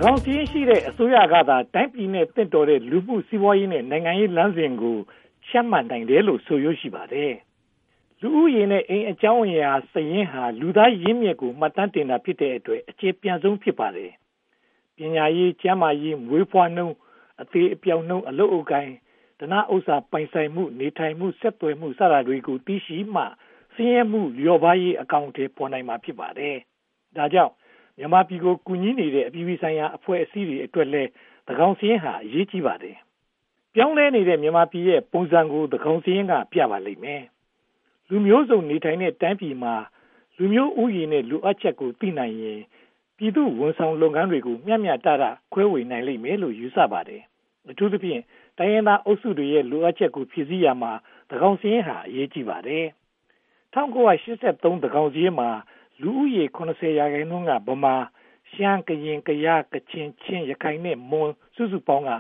ကောင်စီရင်ရှိတဲ့အစိုးရကသာတိုင်းပြည်နဲ့တင့်တော်တဲ့လူမှုစီးပွားရေးနဲ့နိုင်ငံရေးလမ်းစဉ်ကိုရှင်းမှန်နိုင်တယ်လို့ဆိုရရှိပါတယ်။လူဦးရေနဲ့အိမ်အကြောင်းအရာစည်ရင်းဟာလူသားရင်းမြစ်ကိုမှတ်တမ်းတင်တာဖြစ်တဲ့အတွက်အခြေပြန်ဆုံးဖြစ်ပါတယ်။ပညာရေးကျန်းမာရေးမွေးဖွားနှုန်းအသေးအပြောင်နှုန်းအလုပ်အကိုင်ဓနဥစ္စာပိုင်ဆိုင်မှုနေထိုင်မှုဆက်သွယ်မှုစတာတွေကိုသိရှိမှစည်ရင်းမှုလျော့ပါးရေးအကောင့်တွေပေါ်နိုင်မှာဖြစ်ပါတယ်။ဒါကြောင့်မြန်မာပြည်ကိုကူညီနေတဲ့အပြည်ပြည်ဆိုင်ရာအဖွဲ့အစည်းတွေအတွက်လည်းသန်းခေါင်စာရင်းဟာအရေးကြီးပါတယ်။ပြောင်းလဲနေတဲ့မြန်မာပြည်ရဲ့ပုံစံကိုသန်းခေါင်စာရင်းကပြပါလိမ့်မယ်။လူမျိုးစုံနေထိုင်တဲ့တိုင်းပြည်မှာလူမျိုးဥယျာဉ်နဲ့လူအပ်ချက်ကိုသိနိုင်ရင်ပြည်သူဝန်ဆောင်လုပ်ငန်းတွေကိုမျှမျှတတခွဲဝေနိုင်လိမ့်မယ်လို့ယူဆပါတယ်။အထူးသဖြင့်တိုင်းရင်းသားအုပ်စုတွေရဲ့လူအပ်ချက်ကိုဖြည့်ဆည်းရမှာသန်းခေါင်စာရင်းဟာအရေးကြီးပါတယ်။1983သန်းခေါင်စာရင်းမှာလူဦးရေ80%ကဗမာရှမ်းကရင်ကယားကချင်ချင်းရခိုင်နဲ့မွန်စုစုပေါင်းက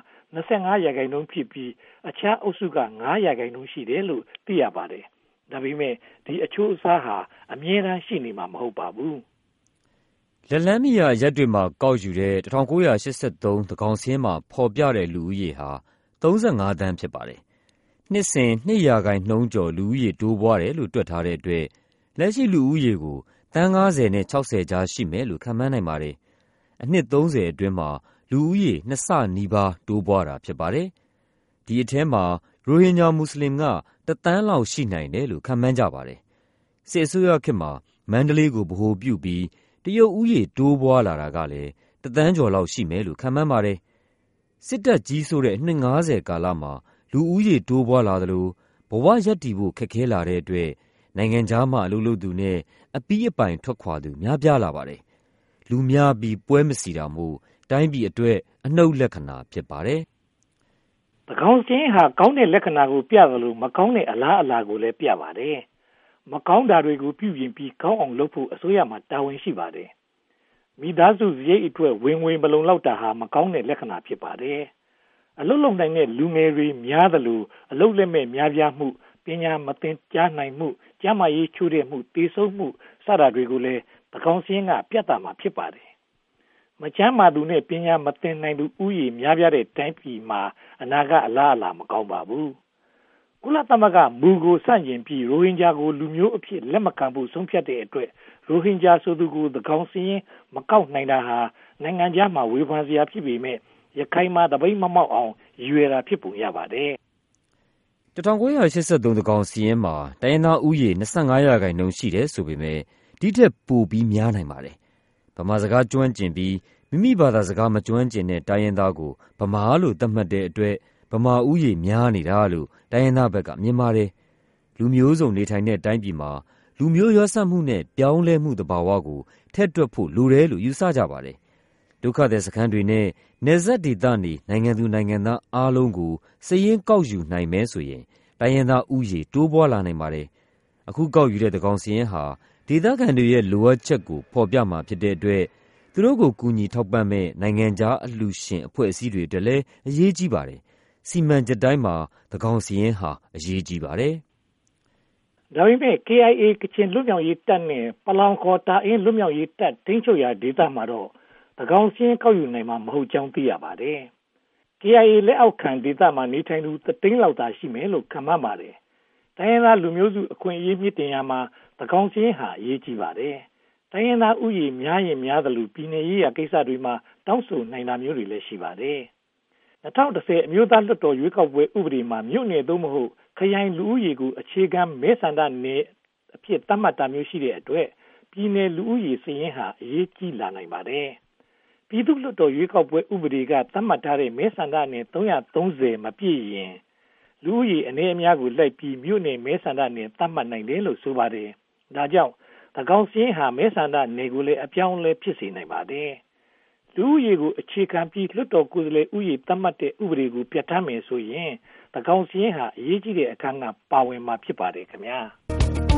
25%ဖြစ်ပြီးအခြားအုပ်စုက5%ရှိတယ်လို့သိရပါတယ်။ဒါပေမဲ့ဒီအချိုးအစားဟာအမြဲတမ်းရှိနေမှာမဟုတ်ပါဘူး။လက်လန်းမီယာရက်တွေမှာကောက်ယူတဲ့1983သန်းခေါင်စာရင်းမှာဖော်ပြတဲ့လူဦးရေဟာ35သန်းဖြစ်ပါတယ်။နှစ်စဉ်2%ကျော်လူဦးရေတိုးပွားတယ်လို့တွက်ထားတဲ့အတွက်လက်ရှိလူဦးရေကိုသန်း50နဲ့60ကြားရှိမယ်လို့ခန့်မှန်းနိုင်ပါတယ်။အနှစ်30အတွင်းမှာလူဦးရေ2ဆနီးပါးတိုးပွားတာဖြစ်ပါတယ်။ဒီအထဲမှာရိုဟင်ဂျာမွတ်စလင်က1သန်းလောက်ရှိနိုင်တယ်လို့ခန့်မှန်းကြပါတယ်။စစ်အစိုးရခေတ်မှာမန္တလေးကိုဗဟိုပြုပြီးတရုတ်ဦးရေတိုးပွားလာတာကလည်း1သန်းကျော်လောက်ရှိမယ်လို့ခန့်မှန်းပါတယ်။စစ်တပ်ကြီးစိုးတဲ့အနှစ်50ကာလမှာလူဦးရေတိုးပွားလာသလိုဘဝရပ်တည်ဖို့ခက်ခဲလာတဲ့အတွက်နိုင်ငံခြားမှာအလုပ်လုပ်သူနဲ့အပီးအပိုင်ထွက်ခွာသူများပြားလာပါတယ်။လူများပြီးပွဲမစီတာမို့တိုင်းပြည်အတွက်အနှုတ်လက္ခဏာဖြစ်ပါတယ်။သန်းခေါင်စာရင်းဟာကောင်းတဲ့လက္ခဏာကိုပြသလိုမကောင်းတဲ့အလားအလာကိုလည်းပြပါတယ်။မကောင်းတာတွေကိုပြုပြင်ပြီးကောင်းအောင်လုပ်ဖို့အစိုးရမှာတာဝန်ရှိပါတယ်။မိသားစုစရိတ်အတွက်ဝင်ငွေမလုံလောက်တာဟာမကောင်းတဲ့လက္ခဏာဖြစ်ပါတယ်။အလုပ်လုပ်နိုင်တဲ့လူငယ်တွေများသလိုအလုပ်လက်မဲ့များပြားမှုပညာမသင်ကြားနိုင်မှုကျန်းမာရေးချို့တဲ့မှုတည်ဆုံမှုစတာတွေကိုလည်းသန်းခေါင်စာရင်းကပြသမှာဖြစ်ပါတယ်။မချမ်းမာသူနဲ့ပညာမသင်နိုင်သူဥယျာဉ်များပြားတဲ့တိုင်းပြည်မှာအနာဂတ်အလားအလာမကောင်းပါဘူး။ကုလသမဂ္ဂမူကိုဆန့်ကျင်ပြီးရိုဟင်ဂျာကိုလူမျိုးအဖြစ်လက်မခံဖို့ဆုံးဖြတ်တဲ့အတွက်ရိုဟင်ဂျာဆိုသူကိုသန်းခေါင်စာရင်းမကောက်နိုင်တာဟာနိုင်ငံခြားမှာဝေဖန်စရာဖြစ်ပေမဲ့ရခိုင်မှာတပိတ်မမောက်အောင်ရွယ်တာဖြစ်ပုံရပါတယ်။1983သန်းခေါင်စာရင်းမှာတိုင်းရင်းသားဦးရေ25%ရှိတယ်ဆိုပေမဲ့ဒီထက်ပိုပြီးများနိုင်ပါတယ်။ဗမာစကားကျွမ်းကျင်ပြီးမိမိဘာသာစကားမကျွမ်းကျင်တဲ့တိုင်းရင်းသားကိုဗမာလို့သတ်မှတ်တဲ့အတွက်ဗမာဦးရေများနေတာလို့တိုင်းရင်းသားဘက်ကမြင်ပါတယ်။လူမျိုးစုံနေထိုင်တဲ့တိုင်းပြည်မှာလူမျိုးရောစပ်မှုနဲ့ပြောင်းလဲမှုသဘာဝကိုထက်တွက်ဖို့လိုတယ်လို့ယူဆကြပါတယ်။ဒုက္ခသည်စခန်းတွေနဲ့နယ်စပ်ဒေသနေနိုင်ငံသူနိုင်ငံသားအားလုံးကိုစာရင်းကောက်ယူနိုင်မယ်ဆိုရင်တိုင်းရင်းသားဦးရေတိုးပွားလာနိုင်ပါတယ်။အခုကောက်ယူတဲ့သန်းခေါင်စာရင်းဟာဒေသခံတွေရဲ့လိုအပ်ချက်ကိုဖော်ပြမှာဖြစ်တဲ့အတွက်သူတို့ကိုကူညီထောက်ပံ့မဲ့နိုင်ငံခြားအလှူရှင်အဖွဲ့အစည်းတွေအတွက်လည်းအရေးကြီးပါတယ်။စီမံချက်တိုင်းမှာသန်းခေါင်စာရင်းဟာအရေးကြီးပါတယ်။ဒါပေမဲ့ KIA ကချင်လွတ်မြောက်ရေးတပ်နဲ့ပလောင်ခေါ်တာအင်းလွတ်မြောက်ရေးတပ်ထိန်းချုပ်ရာဒေသမှာတော့သန်းခေါင်စာရင်းကောက်ယူနိုင်မှာမဟုတ်ကြောင်းသိရပါတယ်။ KIA လက်အောက်ခံဒေသမှာနေထိုင်သူ3သိန်းလောက်သာရှိမယ်လို့ခန့်မှန်းပါတယ်။တိုင်းရင်းသားလူမျိုးစုအခွင့်အရေးမြင့်တင်ရမှာသန်းခေါင်စာရင်းဟာအရေးကြီးပါတယ်။တိုင်းရင်းသားဥယျာဉ်များရင်များသလိုပြည်내ရေးရာကိစ္စတွေမှာတောင်းဆိုနိုင်တာမျိုးတွေလည်းရှိပါတယ်။2010အမျိုးသားလွှတ်တော်ရွေးကောက်ပွဲဥပဒေမှာမြို့နယ်သို့မဟုတ်ခရိုင်လူဦးရေကိုအခြေခံမဲဆန္ဒနယ်အဖြစ်သတ်မှတ်တာမျိုးရှိတဲ့အတွက်ပြည်내လူဦးရေစာရင်းဟာအရေးကြီးလာနိုင်ပါတယ်။ပြည်သူ့လွှတ်တော်ရွေးကောက်ပွဲဥပဒေကသတ်မှတ်ထားတဲ့မဲဆန္ဒနယ်330မပြည့်ရင်လူဦးရေအနေအများကိုလိုက်ပြီးမြို့နယ်မဲဆန္ဒနယ်သတ်မှတ်နိုင်တယ်လို့ဆိုပါတယ်။ဒါကြောင့်သန်းခေါင်စာရင်းဟာမဲဆန္ဒနယ်ကိုလည်းအပြောင်းအလဲဖြစ်စေနိုင်ပါတယ်။လူဦးရေကိုအခြေခံပြီးလွှတ်တော်ကိုယ်စားလှယ်ဥယျာဉ်သတ်မှတ်တဲ့ဥပဒေကိုပြဋ္ဌာန်းမယ်ဆိုရင်သန်းခေါင်စာရင်းဟာအရေးကြီးတဲ့အခန်းကပါဝင်မှာဖြစ်ပါတယ်ခင်ဗျာ။